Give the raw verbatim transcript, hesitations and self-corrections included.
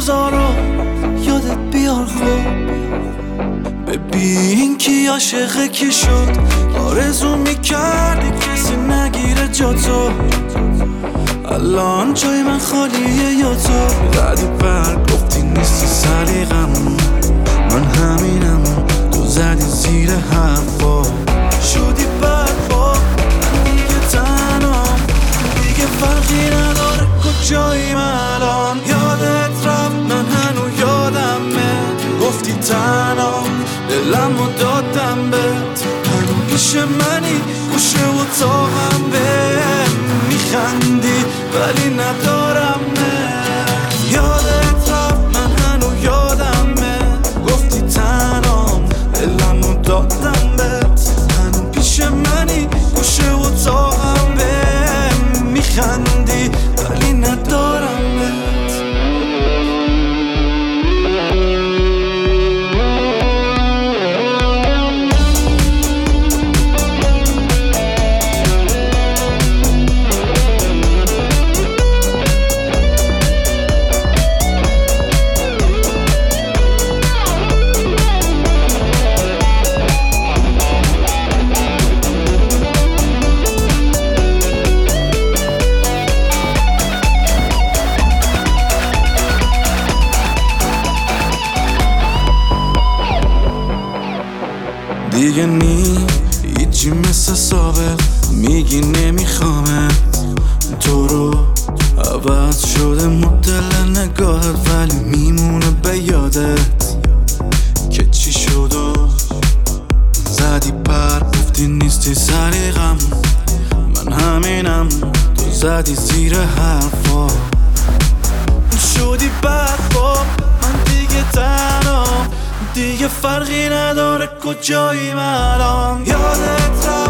روزا رو یادت بیار خوب. ببین کی عاشق کی شد، آرزو میکردی کسی نگیره جا تو. الان جای من خالیه یا تو زدی پر گفتی نیستی سلیقم، من همینم تو زدی زیر حرفا. شدی بد با من دیگه تنام، دیگه فرقی نداره کجاییم الان. یادت رفت من هنو یادمه، گفتی تنام دلمو دادم بهت، هنو پیش منی گوشه و تاقم بهم میخندی ولی ندارمت. یادت رفت من هنو یادمه، گفتی تنام دلمو دادم بهت، هنو پیش منی گوشه و تاقم بهم میخندی ولی ندارمت. دیگه نی هیچی مثل سابق، میگی نمیخوامت تو رو، عوض شده مدل نگاهت ولی میمونه به یادت که چی شد و زدی پر گفتی نیستی سلیقم، من همینم تو زدی زیر حرفا. شدی بد با من دیگه تنام، دیگه فرقی نداره کجاییم الان. یادت رفت